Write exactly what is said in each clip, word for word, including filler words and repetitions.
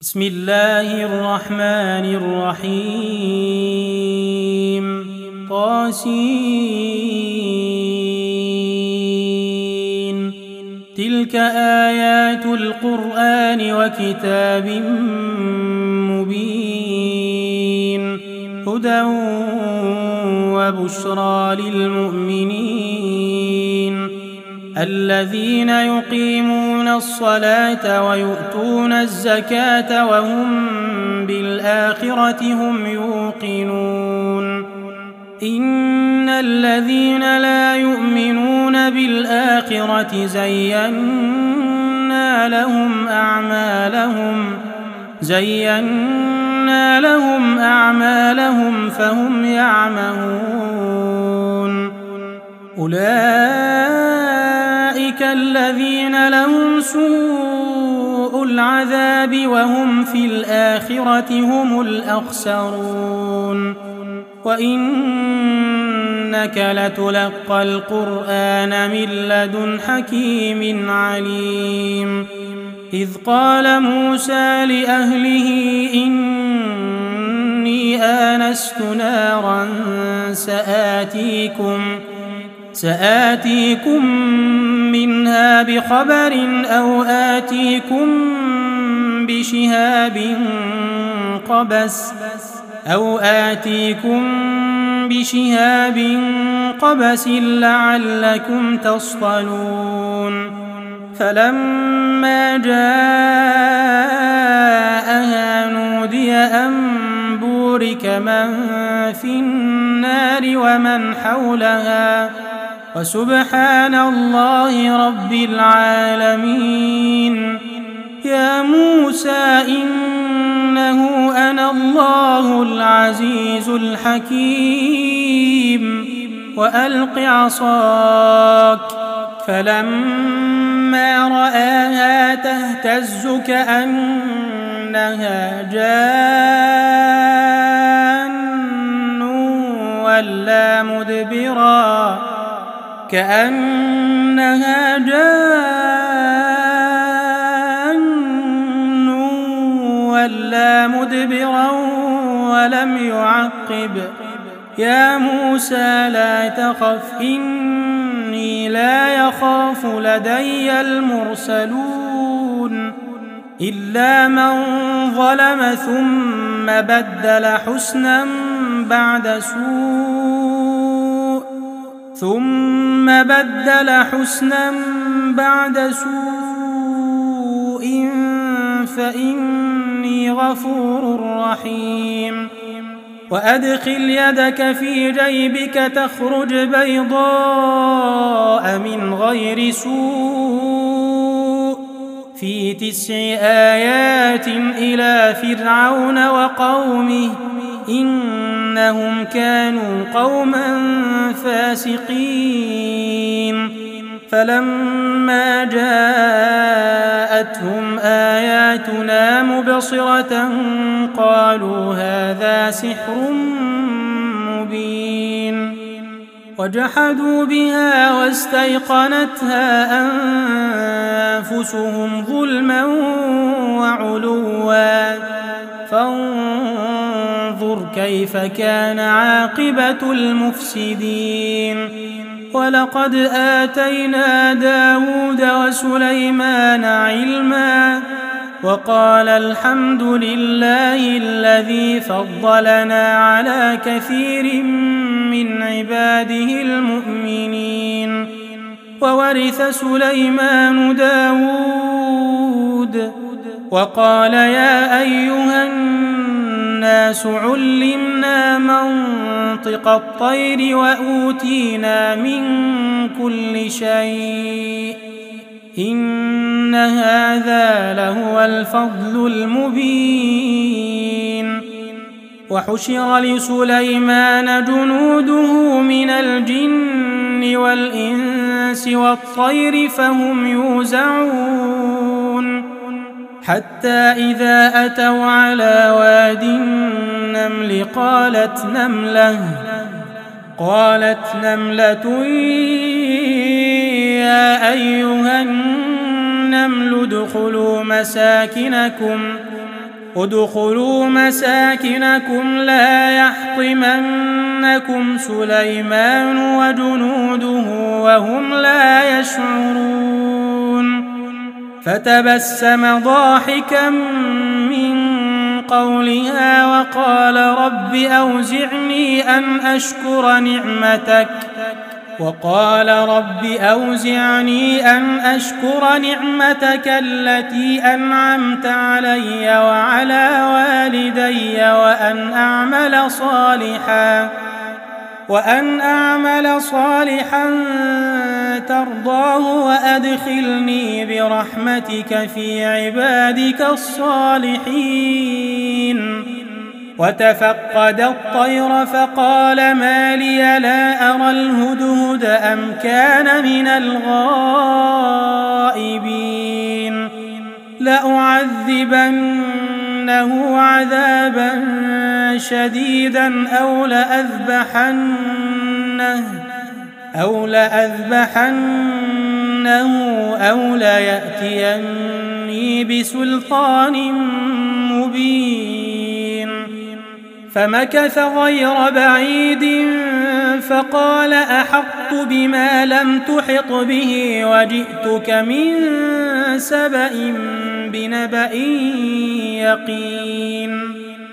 بسم الله الرحمن الرحيم طاسين تلك آيات القرآن وكتاب مبين هدى وبشرى للمؤمنين الذين يقيمون الصلاة ويؤتون الزكاة وهم بالآخرة هم يوقنون إن الذين لا يؤمنون بالآخرة زينا لهم أعمالهم زينا لهم أعمالهم فهم يعمهون أولئك الذين لهم سوء العذاب وهم في الآخرة هم الأخسرون وإنك لتلقى القرآن من لدن حكيم عليم إذ قال موسى لأهله إني آنست نارا سآتيكم سآتيكم منها بخبر أو آتيكم بشهاب قبس أو آتيكم بشهاب قبس لعلكم تصطلون فلما جاءها نودي أن بورك من في النار ومن حولها وسبحان الله رب العالمين يا موسى إنه أنا الله العزيز الحكيم وألق عصاك فلما رآها تهتز كأنها جان ولا مدبرا كأنها جان ولا مدبرا ولم يعقب يا موسى لا تخف إني لا يخاف لدي المرسلون إلا من ظلم ثم بدل حسنا بعد سوء ثم بدل حسنا بعد سوء فإني غفور رحيم وأدخل يدك في جيبك تخرج بيضاء من غير سوء في تسع آيات إلى فرعون وقومه إنهم كانوا قوما فاسقين فلما جاءتهم آياتنا مبصرة قالوا هذا سحر مبين وجحدوا بها واستيقنتها أنفسهم ظلما وعلوا فانظر كيف كان عاقبة المفسدين ولقد آتينا داود وسليمان علما وقال الحمد لله الذي فضلنا على كثير من عباده المؤمنين وورث سليمان داود وقال يا أيها الناس علمنا منطق الطير وأوتينا من كل شيء إن هذا لهو الفضل المبين وحشر لسليمان جنوده من الجن والإنس والطير فهم يوزعون حتى إذا أتوا على واد النمل قالت نملة قالت نملة يا أيها النمل ادخلوا مساكنكم ادخلوا مساكنكم لا يحطمنكم سليمان وجنوده وهم لا يشعرون فتبسم ضاحكا من قولها وقال رب أوزعني أن أشكر نعمتك وقال رب أوزعني أن أشكر نعمتك التي أنعمت علي وعلى والدي وأن أعمل صالحا وأن أعمل صالحا ترضاه وأدخلني برحمتك في عبادك الصالحين وتفقد الطير فقال ما لي لا أرى الهدهد أم كان من الغائبين لأعذبنه عذابا شديدا أو لأذبحنه أو لأذبحنه أو ليأتيني بسلطان مبين فمكث غير بعيد فقال أحطت بما لم تحط به وجئتك من سبأ بنبأ يقين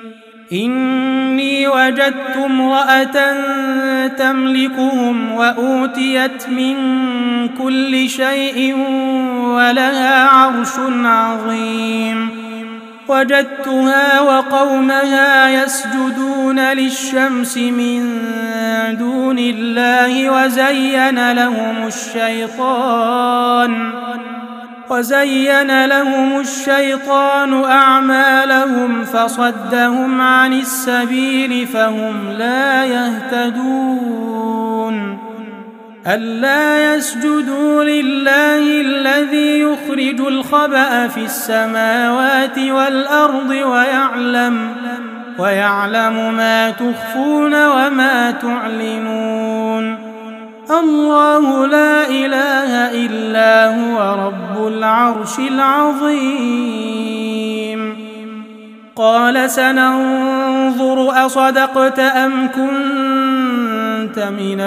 إني وجدت امرأة تملكهم وأوتيت من كل شيء ولها عرش عظيم وجدتها وقومها يسجدون للشمس من دون الله وزين لهم الشيطان وزين لهم الشيطان أعمالهم فصدهم عن السبيل فهم لا يهتدون ألا يسجدوا لله الذي يخرج الخبأ في السماوات والأرض ويعلم ويعلم ما تخفون وما تعلنون الله لا إله إلا هو رب العرش العظيم قال سننظر أصدقت أم كنت من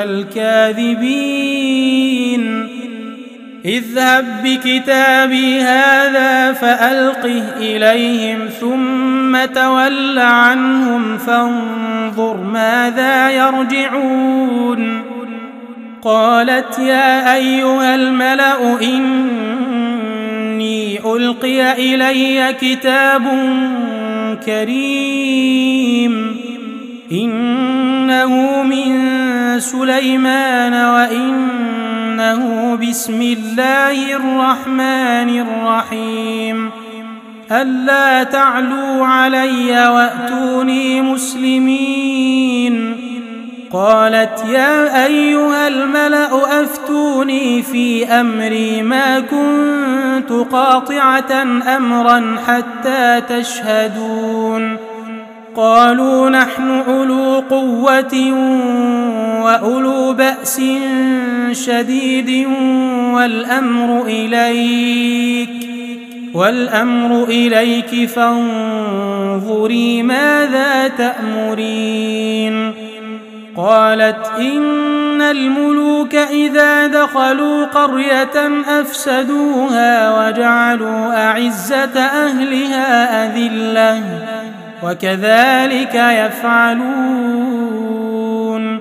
الكاذبين اذهب بكتابي هذا فألقه إليهم ثم تول عنهم فانظر ماذا يرجعون قالت يا أيها الملأ إني ألقي إلي كتاب كريم إنه من سليمان وإنه بسم الله الرحمن الرحيم ألا تعلوا علي وأتوني مسلمين قالت يا أيها الملأ أفتوني في أمري ما كنت قاطعة أمرا حتى تشهدون قالوا نحن أولو قوة وأولو بأس شديد والأمر إليك والأمر إليك فانظري ماذا تأمرين قالت إن الملوك إذا دخلوا قرية أفسدوها وجعلوا أعزة أهلها أذلة وكذلك يفعلون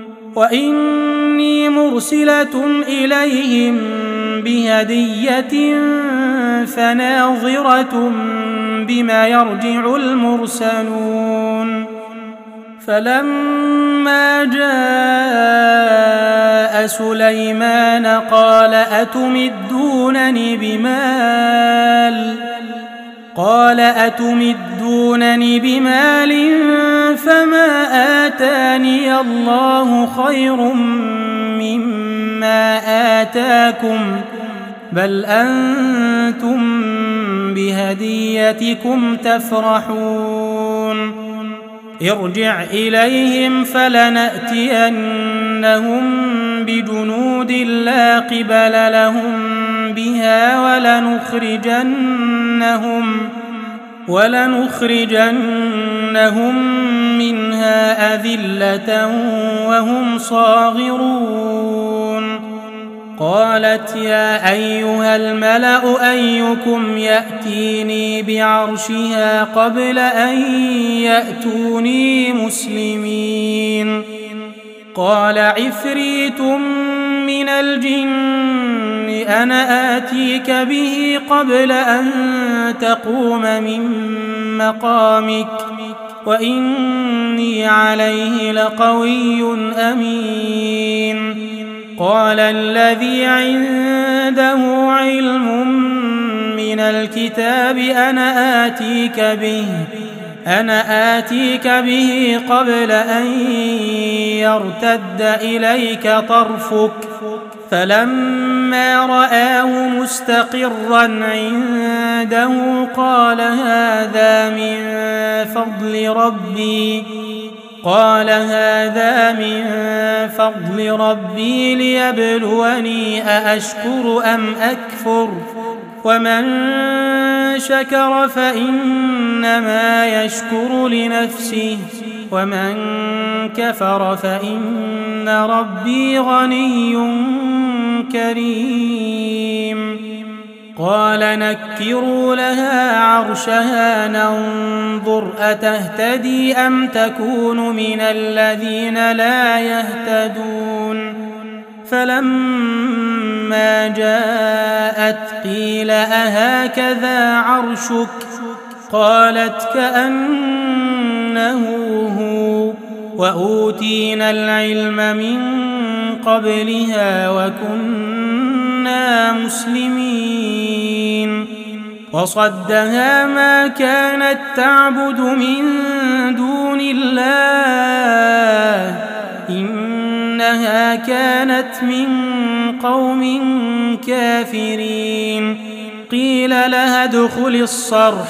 وإني مرسلة إليهم بهدية فناظرة بما يرجع المرسلون فلما جاء سليمان قال أتمدونني بمال قال أتمدونني بمال فما آتاني الله خير مما آتاكم بل أنتم بهديتكم تفرحون ارجع إليهم فلنأتينهم بجنود لا قبل لهم بها ولنخرجنهم ولنخرجنهم منها أذلة وهم صاغرون. قالت يا أيها الملأ أيكم يأتيني بعرشها قبل أن يأتوني مسلمين. قال عفريت من الجن أنا آتيك به قبل أن تقوم من مقامك وإني عليه لقوي أمين. قال الذي عنده علم من الكتاب أنا آتيك به أنا آتيك به قبل أن يرتد إليك طرفك. فلما رآه مستقرا عنده قال هذا من فضل ربي قال هذا من فضل ربي ليبلوني أأشكر أم أكفر ومن شكر فإنما يشكر لنفسه ومن كفر فإن ربي غني كريم. قال نكروا لها عرشها ننظر أتهتدي أم تكون من الذين لا يهتدون. فلما جاءت قيل أهكذا عرشك قالت كأنه هو وأوتينا العلم من قبلها وكنا مسلمين. وصدها ما كانت تعبد من دون الله إنها كانت من قوم كافرين. قيل لها ادخل الصرح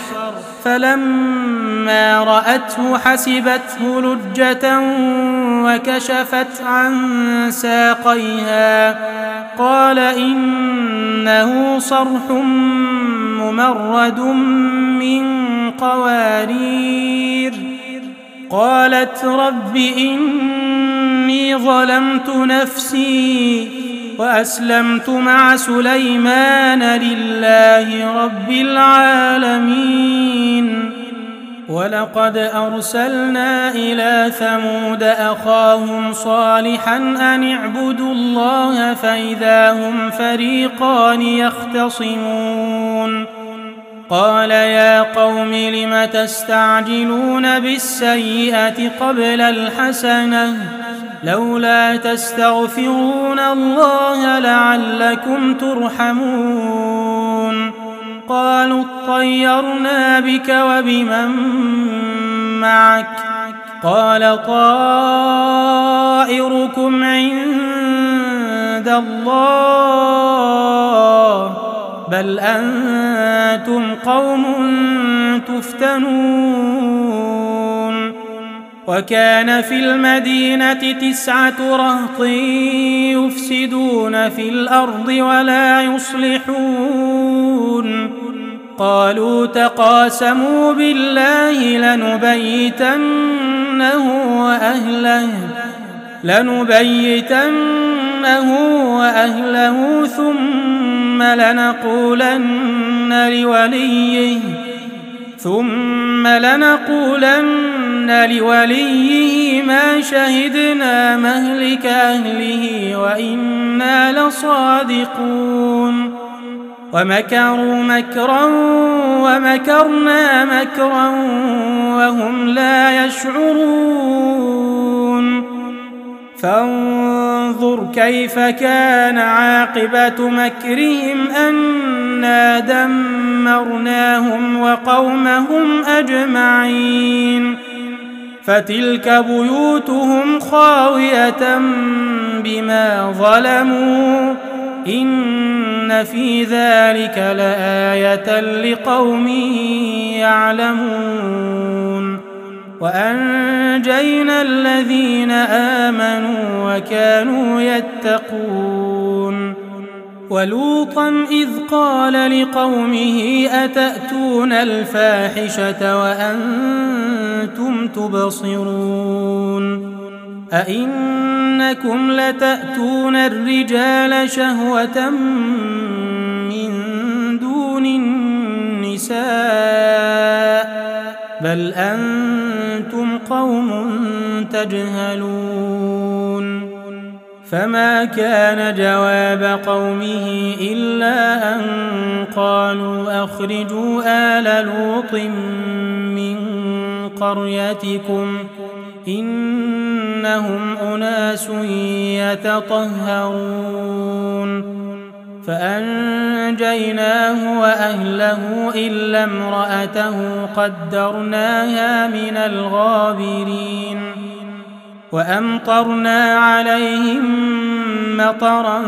فلما رأته حسبته لجة وكشفت عن ساقيها قال إنه صرح ممرد من قوارير. قالت رب إني ظلمت نفسي وأسلمت مع سليمان لله رب العالمين. ولقد أرسلنا إلى ثمود أخاهم صالحا أن اعبدوا الله فإذا هم فريقان يختصمون. قال يا قوم لم تستعجلون بالسيئة قبل الحسنة لولا تستغفرون الله لعلكم ترحمون. قالوا اطيرنا بك وبمن معك قال طائركم عند الله بل أنتم قوم تفتنون. وكان في المدينة تسعة رهط يفسدون في الأرض ولا يصلحون. قالوا تقاسموا بالله لنبيتنه وأهله لنبيتنه وأهله ثم لنقولن لوليه ثم لنقولن لوليه ما شهدنا مهلك أهله وإنا لصادقون. ومكروا مكرا ومكرنا مكرا وهم لا يشعرون. فانظر كيف كان عاقبة مكرهم أنا دمرناهم وقومهم أجمعين. فتلك بيوتهم خاوية بما ظلموا إن في ذلك لآية لقوم يعلمون. وأنجينا الذين آمنوا وكانوا يتقون. ولوطا إذ قال لقومه أتأتون الفاحشة وأنتم تبصرون أئنكم لتأتون الرجال شهوة من دون النساء بل أنتم قوم تجهلون فما كان جواب قومه إلا أن قالوا أخرجوا آل لوط من قريتكم إنهم أناس يتطهرون فأنجيناه وأهله إلا امرأته قدرناها من الغابرين وأمطرنا عليهم مطرا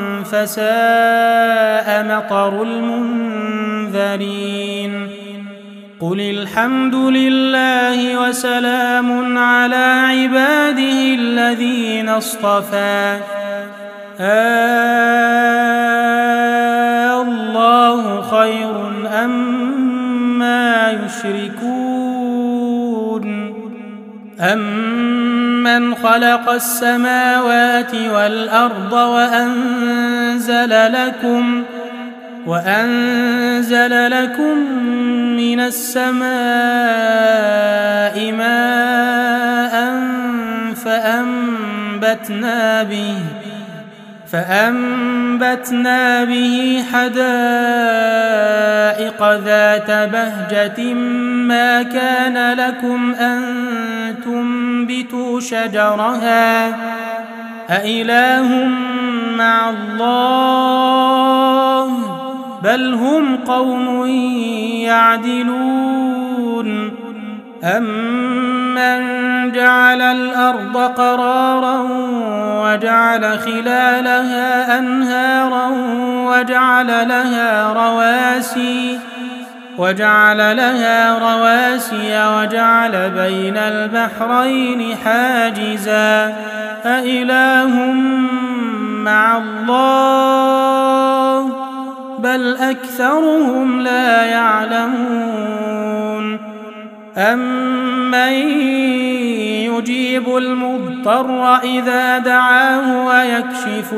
فساء مطر المنذرين قل الحمد لله وسلام على عباده الذين اصطفى آه الله خير أما يشركون أمن خلق السماوات والأرض وأنزل لكم وأنزل لكم من السماء ماء فأنبتنا به فأنبتنا به حدائق ذات بهجة ما كان لكم أن تنبتوا شجرها أإله مع الله بل هم قوم يعدلون أمن جعل الأرض قرارا وجعل خلالها أنهارا وجعل لها رواسي وجعل لها رواسي وجعل بين البحرين حاجزا أإله مع الله بل أكثرهم لا يعلمون أمن يجيب المضطر إذا دعاه ويكشف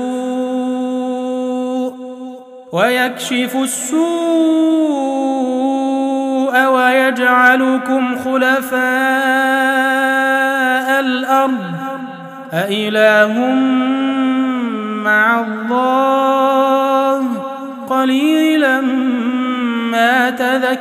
السوء ويكشف السوء ويجعلكم خلفاء الأرض أإله مع الله قليلا ما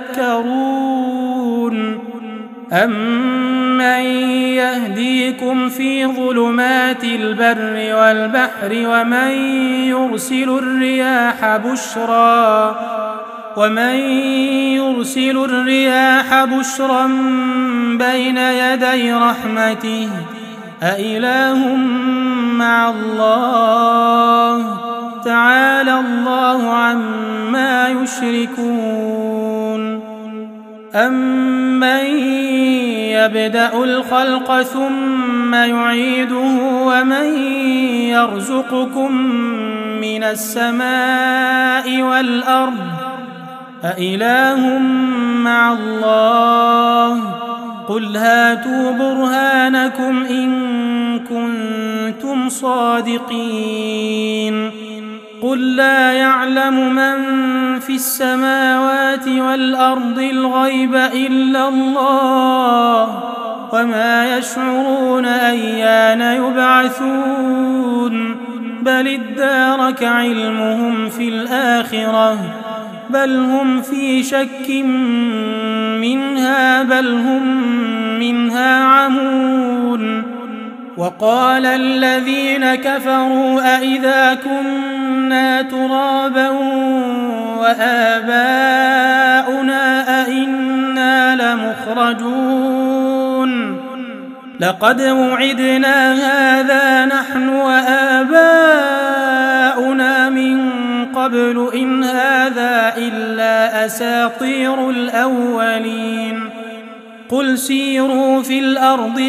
تذكرون أمن يهديكم في ظلمات البر والبحر ومن يرسل الرياح بشرا ومن يرسل الرياح بشرا بين يدي رحمته أإله مع الله تعالى الله عما يشركون أمن يبدأ الخلق ثم يعيده ومن يرزقكم من السماء والأرض أإله مع الله قل هاتوا برهانكم إن كنتم صادقين قل لا يعلم من في السماوات والأرض الغيب إلا الله وما يشعرون أيان يبعثون بل ادارك علمهم في الآخرة بل هم في شك منها بل هم منها عمون وقال الذين كفروا أئذا كنا ترابا وآباؤنا أئنا لمخرجون لقد وعدنا هذا نحن وآباؤنا من قبل إن هذا إلا أساطير الأولين قل سيروا في الأرض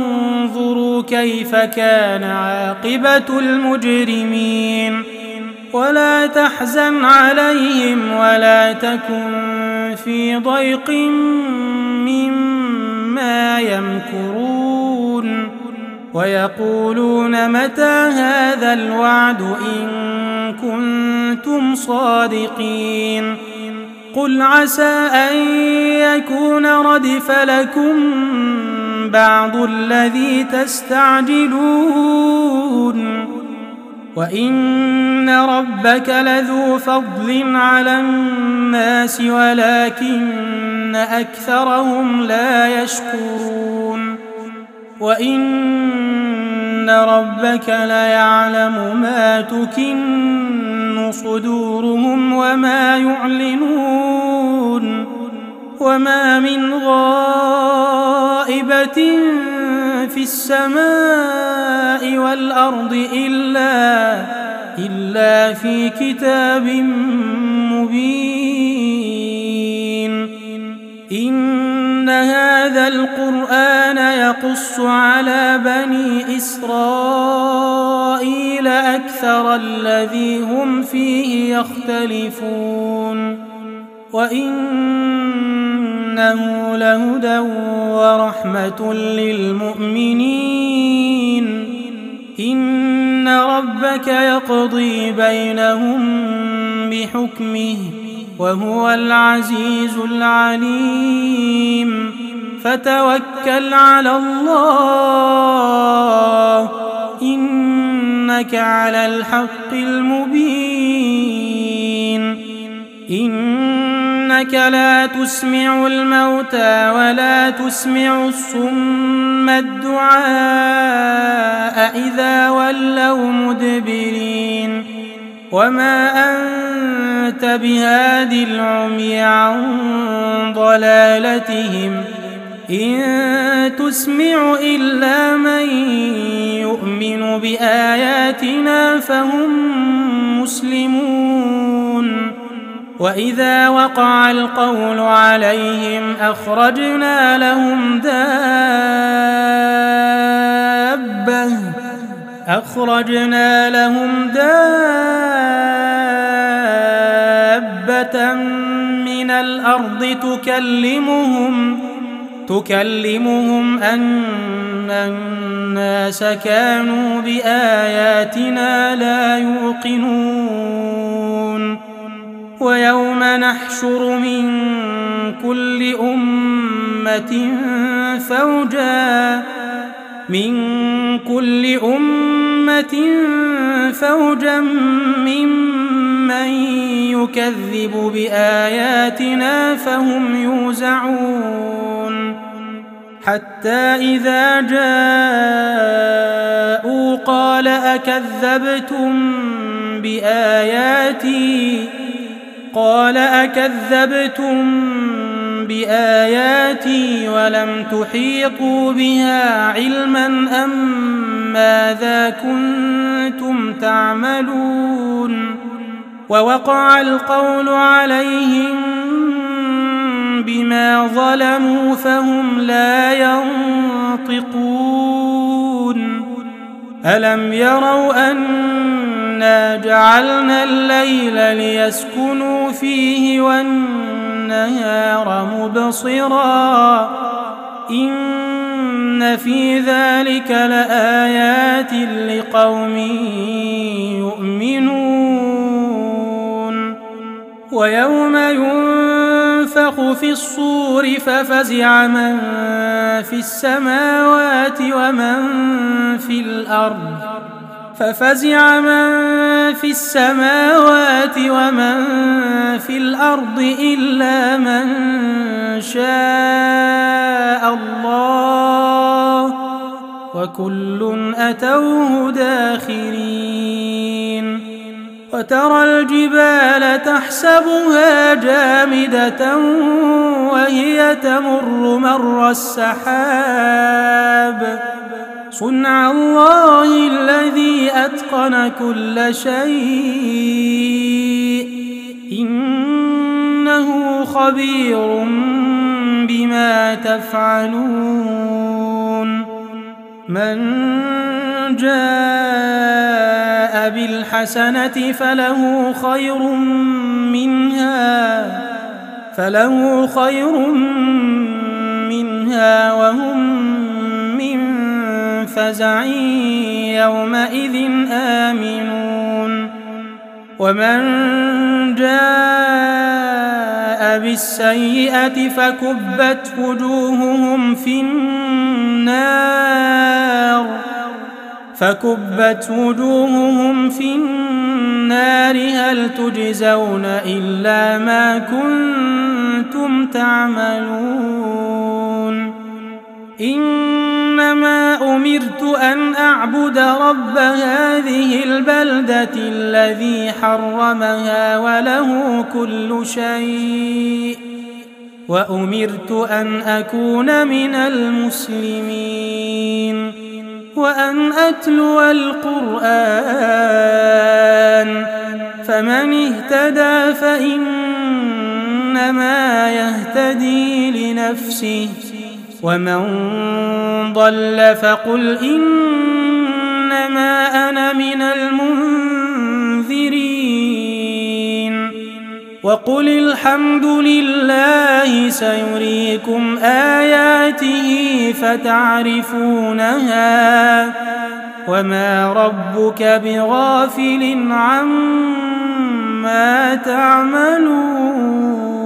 فانظروا كيف كان عاقبة المجرمين ولا تحزن عليهم ولا تكن في ضيق مما يمكرون ويقولون متى هذا الوعد إن كنتم صادقين قل عسى أن يكون ردف لكم بعض الذي تستعجلون وإن ربك لذو فضل على الناس ولكن أكثرهم لا يشكرون وإن ربك ليعلم ما تكن صدورهم وما يعلنون وما من غائبة في السماء والأرض إلا إلا في كتاب مبين إن هذا القرآن يقص على بني إسرائيل أكثر الذي هم فيه يختلفون وإنه لهدى ورحمة للمؤمنين إن ربك يقضي بينهم بحكمه وهو العزيز العليم فتوكل على الله إنك على الحق المبين إنك لا تسمع الموتى ولا تسمع الصم الدعاء إذا ولوا مدبرين وما أنت بهاد العمي عن ضلالتهم إن تسمع إلا من يؤمن بآياتنا فهم مسلمون وإذا وقع القول عليهم أخرجنا لهم دابة أخرجنا لهم دابة من الأرض تكلمهم تكلمهم أن الناس كانوا بآياتنا لا يوقنون ويوم نحشر من كل أمة فوجا من كل أمة فوجا ممن يكذب بآياتنا فهم يوزعون حتى إذا جاءوا قال أكذبتم بآياتي قال أكذبتم بآياتي ولم تحيطوا بها علما أم ماذا كنتم تعملون ووقع القول عليهم بما ظلموا فهم لا ينطقون ألم يروا أنا جعلنا الليل ليسكنوا فيه والنهار مبصرا إن في ذلك لآيات لقوم يؤمنون ويوم ينفخ في الصور ففزع من في السماوات ومن في الأرض ففزع من في السماوات ومن في الأرض إلا من شاء الله وكل أتوه داخرين وترى الجبال تحسبها جامدة وهي تمر مر السحاب صنع الله الذي أتقن كل شيء إنه خبير بما تفعلون من جاء بالحسنة فله خير منها فله خير منها وهم من فزع يومئذ آمنون ومن جاء بالسيئة فكبت وجوههم في النار فكبت وجوههم في النار هل تجزون إلا ما كنتم تعملون إنما أمرت أن أعبد رب هذه البلدة الذي حرمها وله كل شيء وأمرت أن أكون من المسلمين وأن أتلو القرآن فمن اهتدى فإنما يهتدي لنفسه ومن ضل فقل إنما أنا من المنذرين وقل الحمد لله سيريكم آياته فتعرفونها وما ربك بغافل عما تعملون.